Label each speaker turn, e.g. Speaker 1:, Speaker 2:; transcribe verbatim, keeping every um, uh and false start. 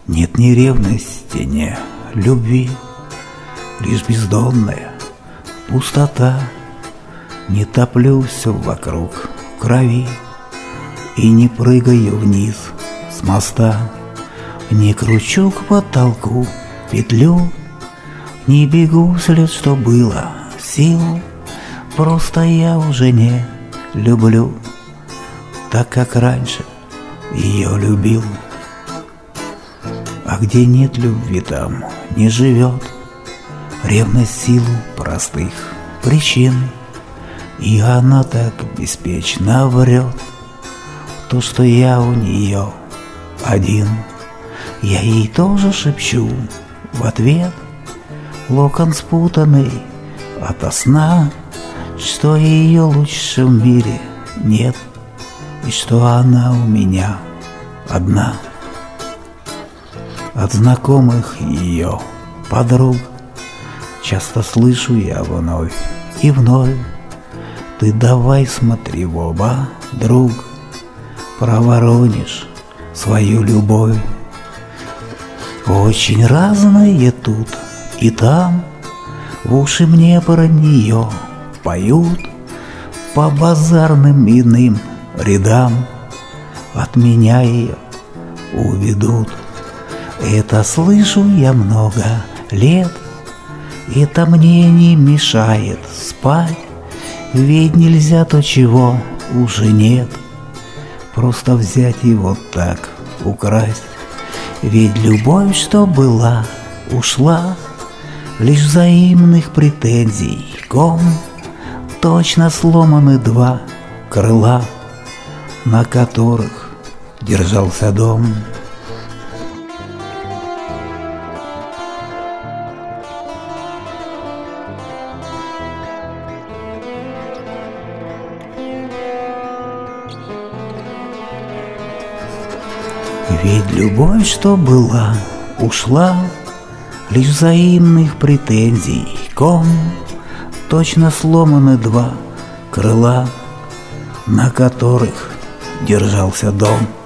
Speaker 1: Нет ни ревности, ни любви, лишь бездонная пустота. Не топлю все вокруг в крови и не прыгаю вниз с моста. Не кручу к потолку петлю, не бегу вслед, что было сил. Просто я уже не люблю так, как раньше ее любил. А где нет любви, там не живет ревность в силу простых причин. И она так беспечно врет то, что я у нее один. Я ей тоже шепчу в ответ локон спутанный ото сна, что ее лучше в мире нет, и что она у меня одна. От знакомых ее подруг часто слышу я вновь и вновь: ты давай смотри в оба, друг, проворонишь свою любовь. Очень разное тут и там, в уши мне про нее поют по базарным иным рядам. От меня ее уведут. Это слышу я много лет, это мне не мешает спать. Ведь нельзя то, чего уже нет, просто взять и вот так украсть. Ведь любовь, что была, ушла, лишь взаимных претензий ком. Точно сломаны два крыла, на которых держался дом. Ведь любовь, что была, ушла, лишь взаимных претензий ком. Точно сломаны два крыла, на которых держался дом.